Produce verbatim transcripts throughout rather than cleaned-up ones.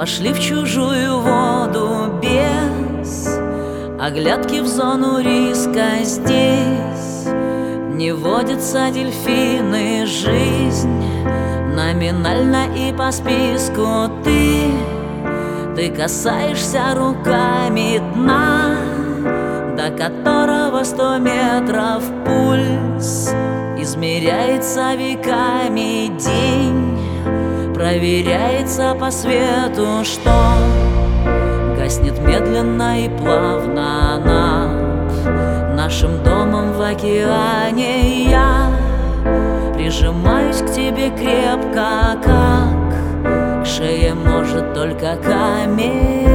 Вошли в чужую воду без оглядки в зону риска. Здесь не водятся дельфины, жизнь номинально и по списку. Ты, ты касаешься руками дна, до которого сто метров пульс измеряется веками. День проверяется по свету, что гаснет медленно и плавно над нашим домом в океане. Я прижимаюсь к тебе крепко, как к шее может только камень.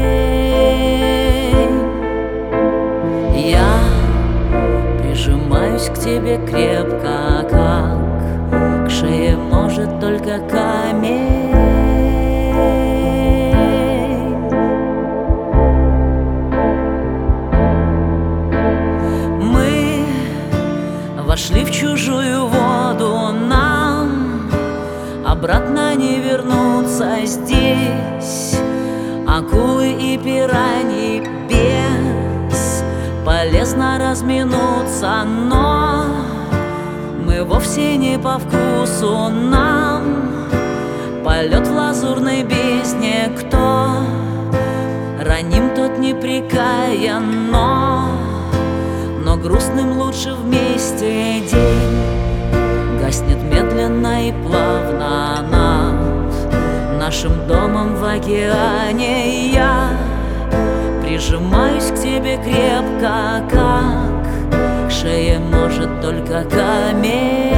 Я прижимаюсь к тебе крепко, как к шее может только камень. Мы вошли в чужую воду, нам обратно не вернуться. Здесь акулы и пираньи, бесполезно разминуться, но мы вовсе не по вкусу нам. Полет в лазурной бездне, кто раним, тот непрекаян, но но грустным лучше вместе. День гаснет медленно и плавно над нашим домом в океане. Я прижимаюсь к тебе крепко, как к шее может только камень.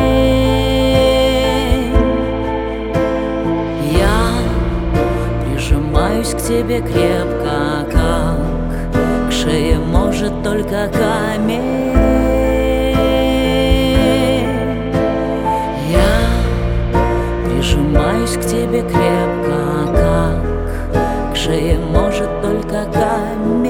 Я прижимаюсь к тебе крепко, как к шее может только камень. Я прижимаюсь к тебе крепко, как к шее может только камень.